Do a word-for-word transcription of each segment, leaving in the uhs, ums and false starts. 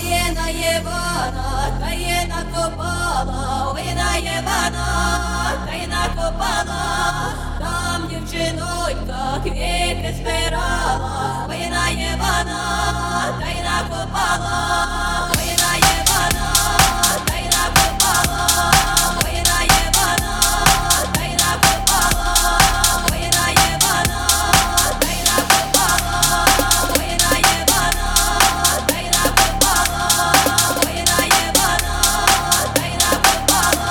Моє наєбана, та є накопала, ой наєбана, та й накопала, там дівчинонька квіти збирала, ой наєбана, та й накопала, ой наєбана, та й накопала, ой наєбана, та й накопала, ой наєбана, та й накопала, ой наєбана, та й накопала, ой наєбана, та й накопала.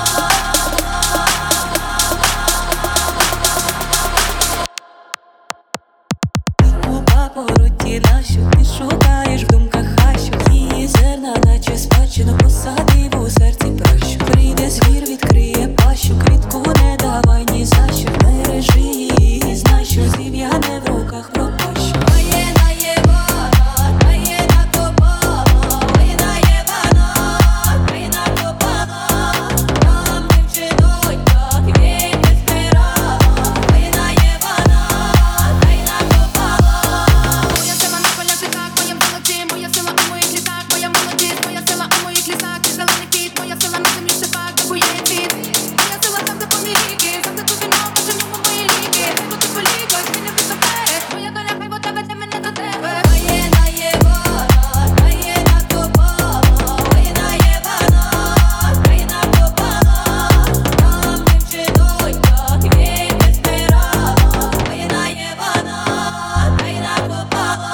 Купа по руті нашу, ти шукаєш в думках хащу. Її зерна, наче спадщину посадив у серці пращу. Прийде звір, відкриє пащу, квітку не давай ні за що. Бережи її, знай, що зів'яне в руках пропащу. Моє наєбана, та є накопала, ой наєбана, та й накопала, там дівчинонька квіти збирала, ой наєбана, та й накопала. Моя сила на полях літак, моя в золоті, моя сила у моїх літах, моя молодість, моя сила у моїх лісах, ти зелений кіт, моя сила на землі степах, де буяє цвіт. Моя сила там, де помій ріки, завжди тут вино, бачу в ньому мої ліки. Хай бути полікось, мені від тебе, моя доля хай в тебе, для мене до тебе. Моє наєбана, та є накопала, ой наєбана, та й накопала, там дівчинонька квіти збирала, ой наєбана, та й накопала.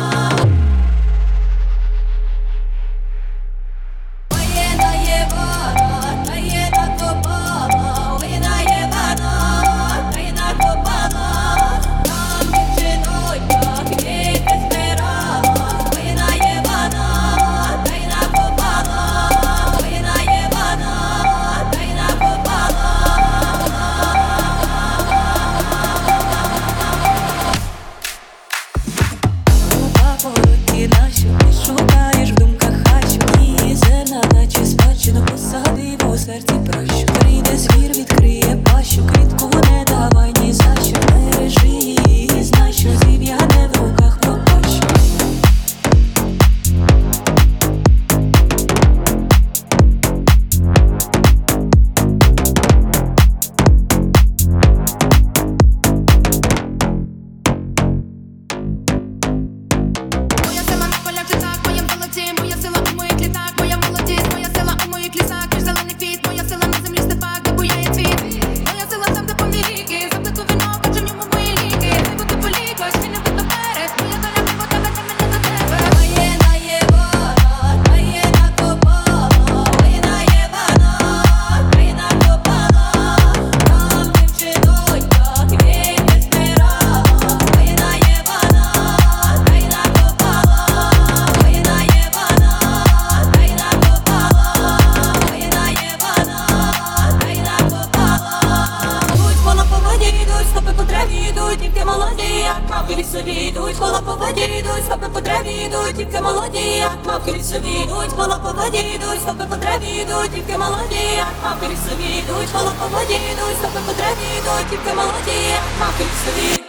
Моє наєбана, та є накопала, ой наєбана, та й накопала, там дівчинонька квіти збирала, ой наєбана, та й накопала, ой наєбана, та й накопала. Купа по руті нашу, ти шукаєш в думках хащу. Її зерна, наче спадщину посадив у серці пращу. Прийде звір, відкриє пащу, квітку не давай ні за що. Бережи її, знай, що зів'яне в руках пропащу. Моя сила на полях літак, моя в золоті, моя сила у моїх літах, моя молодість, моя сила у моїх лісах, ти зелений квіт, моя сила на землі степах, де буяє цвіт. Моя сила там, де помій ріки, завжди тут вино, бачу в ньому мої ліки. Хай бути полікось, мені від тебе, моя доля хай в тебе, для мене до тебе. Моє наєбана, та є накопала, ой наєбана, та й накопала, там дівчинонька квіти збирала, ой наєбана, та й накопала, ой наєбана, та й накопала, ой наєбана, та й накопала. Будь коло по воді йдуть, стопи по траві йдуть, дівки молоді, як мавки лісові йдуть, коло по воді йдуть, стопи по траві йдуть, дівки молоді, як мавки лісові йдуть, коло по воді йдуть, стопи по траві йдуть, дівки молоді, як мавки лісові йдуть, коло по воді йдуть, стопи по траві йдуть, дівки молоді, як мавки лісові.